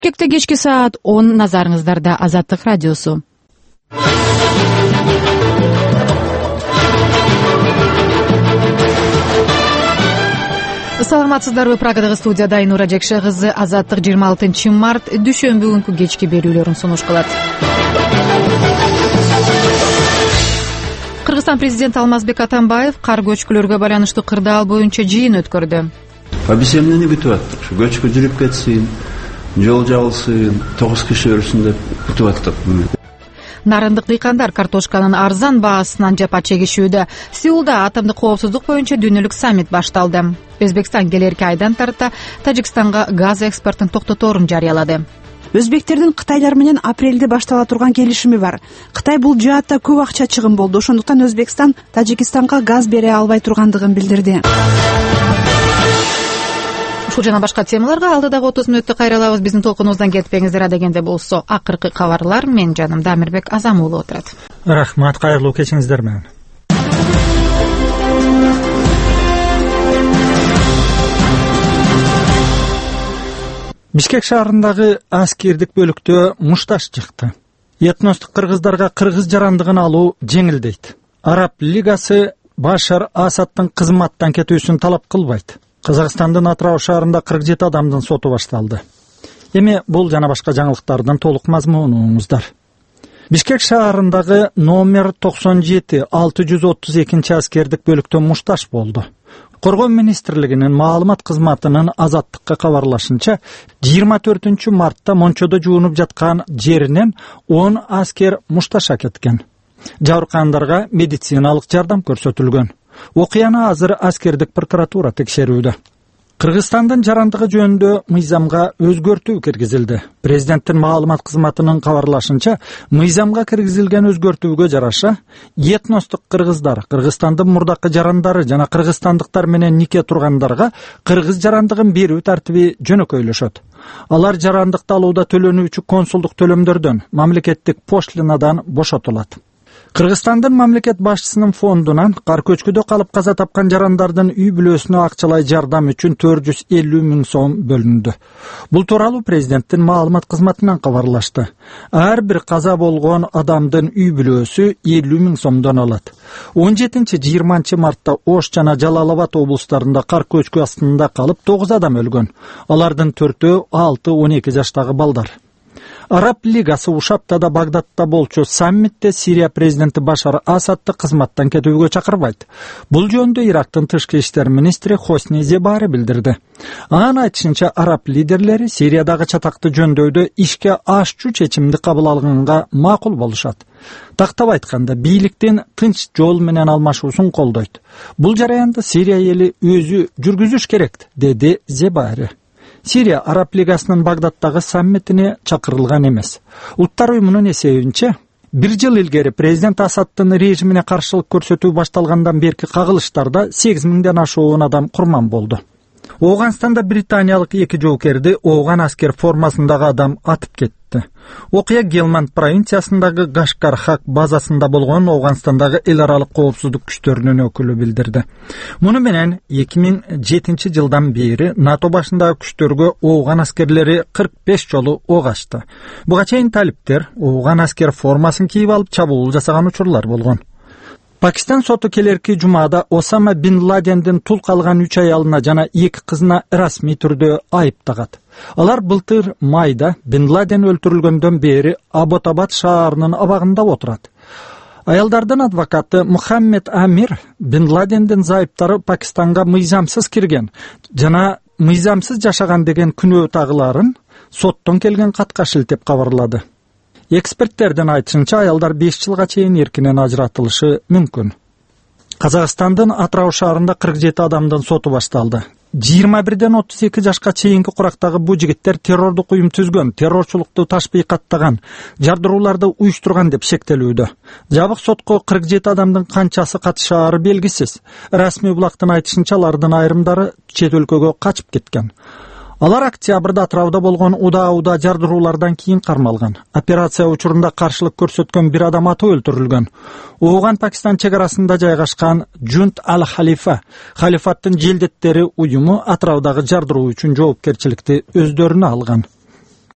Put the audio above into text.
Бишкекте кечки саат 10 назарыңыздарда Азаттык радиосу. Саламатсыздарбы? Прагадагы студияда Айнура Жекше кызы. Азаттык 26 март дүйшөмбү күнкү кечки берүүлөрүн сунуш кылат. Кыргызстан президенти Алмазбек Атамбаев кар көчкүлөргө байланыштуу кырдаал боюнча жыйын өткөрдү. Объяснение эмне күтүп аттык? Ушу көчкү жүрүп кетсин, жол жабылсын, 9 киши өлсүн деп күтүп аттык. Нарындык дыйкандар картошканын арзан баасынан жапа чегишүүдө. Сеулда атомдук коопсуздук боюнча дүйнөлүк саммит башталды. Өзбекстан келерки айдан тарта Тажикстанга газ экспортун токтоторун жарыялады. Өзбектердин Кытайлар менен апрелде баштала турган келишими бар. Кытай бул жаатта көп акча чыгым болду. Ошондуктан Өзбекстан Тажикстанга газ бере албай тургандыгын билдирди. Ушул жана башка темаларга алдыдагы 30 мүнөттө кайрылабыз. Биздин толкунубуздан кетпеңиздер. Адегенде болсо акыркы кабарлар менин жанымда Амирбек Азам уулу отурат. Рахмат, кайрылуу кечиңиздер менен. Бишкек шаарындагы аскердик бөлүктө мушташ чыкты. Этностук кыргыздарга кыргыз жарандыгын алуу жеңилдейт. Араб лигасы Башар Асадтын кызматтан кетүүсүн талап кылбайт. Казакстандын Атырау шаарында 47 адамдын соту башталды. Эми бул жана башка жаңылыктардын толук мазмунуңуздар. Бишкек шаарындагы номер 97 632 аскердик бөлүктө мушташ болду. Коргоо министрлигинин маалымат кызматынын Азаттыкка кабарлашынча, 24 мартта Мончодо жуунуп жаткан жеринен 10 аскер мушташка кеткен. Жабыркагандарга медициналык жардам көрсөтүлгөн. Окуяны азыр аскердик прокуратура текшерүүдө. Кыргызстандын жарандыгы жөнүндө мыйзамга өзгөртүү киргизилди. Президенттин маалымат кызматынын кабарлашынча, мыйзамга киргизилген өзгөртүүгө жараша этностук кыргыздар, Кыргызстандын мурдакы жарандары жана кыргызстандыктар менен нике тургандарга кыргыз жарандыгын берүү тартиби жөнөкөйлөшөт. Алар жарандыкты алууда төлөнүүчү консулдук төлөмдөрдөн, мамлекеттик пошлинадан бошотулат. Кыргызстандын мамлекет башчысынын фондунан кар көчкүдө калып каза тапкан жарандардын үй бүлөсүнө акчалай жардам үчүн 450 000 сом бөлүндү. Бул тууралуу президенттин маалымат кызматынан кабарлашты. Ар бир каза болгон адамдын үй бүлөсү 50 000 сомдон алат. 17-20 мартта Ош жана Жалал Абад облустарында кар көчкү астында калып 9 адам өлгөн. Алардын 4-өө 6-12 жаштагы балдар. Араб лигасы ушул аптада Багдадта болчу саммитте Сирия президенти Башар Асадты кызматтан кетүүгө чакырбайт. Бул жөнүндө Ирактын тышкы иштер министри Хосни Зебари билдирди. Анын айтышынча, араб лидерлери Сириядагы чатакты жөндөйдө ишке ашчу чечимди кабыл алганга макул болушат. Тактап айтканда, бийликтин тынч жол менен алмашуусун колдойт. Бул жараянды Сирия эли өзү жүргүзүш керек, деди Зебари. Сирия Араб лигасынын Багдадтагы саммитине чакырылган эмес. Улуттар уюмунун эсебинче, 1 жыл илгери президент Асадтын режимине каршылык көрсөтүү башталгандан берки кагылыштарда 8 000ден ашуун адам курман болду. Ооганстанда британиялык 2 жоокерди ооган аскер формасындагы адам атып кетти. Окуя Гелманд провинциясындагы Гашкар-Хак базасында болгон Ооганстандагы эл аралык коопсуздук күчтөрүнүн өкүлү билдирди. Муну менен 2007 жылдан бери НАТО башындагы күчтөргө ооган аскерлери 45 жолу ок ачты. Буга чейин талиптер ооган аскер формасын кийип алып чабуул жасаган учурлар болгон. Пакистан соту келерки жумада Осама бин Ладендин тул калган 3 аялына жана 2 кызына расмий түрдө айып тагат. Алар былтыр майда бин Ладен өлтүрүлгөндөн бери Аботабад шаарынын абагында отурат. Аялдардын адвокаты Мухаммед Амир бин Ладендин зайыптары Пакистанга мыйзамсыз кирген жана мыйзамсыз жашаган деген күнөө тагыларын соттон келген катка шилтеп кабарлады. Эксперттердин айтышынча, аялдар 5 жылга чейин эркинен ажыратылышы мүмкүн. Казакстандын Атырау шаарында 47 адамдын соту башталды. 21ден 32 жашка чейинки курактагы бу жигиттер террордук уюм түзгөн, террорчулукту ташбыйкаттаган, жардырууларды уюштурган деп шектелүүдө. Жабык сотко 47 адамдын канчасы катышаары белгисиз. Расмий булактын айтышынча, алардын айрымдары чет өлкөгө качып кеткен. Алар октябрда Атырауда болгон уда жардыруулардан кийин кармалган. Операция учурунда каршылык көрсөткөн бир адам атып өлтүрүлгөн. Ооган Пакистан чек арасында жайгашкан Жунт Ал-Халифа, халифаттын желдеттери уюму Атыраудагы жардыруу үчүн жоопкерчиликти өздөрүнө алган.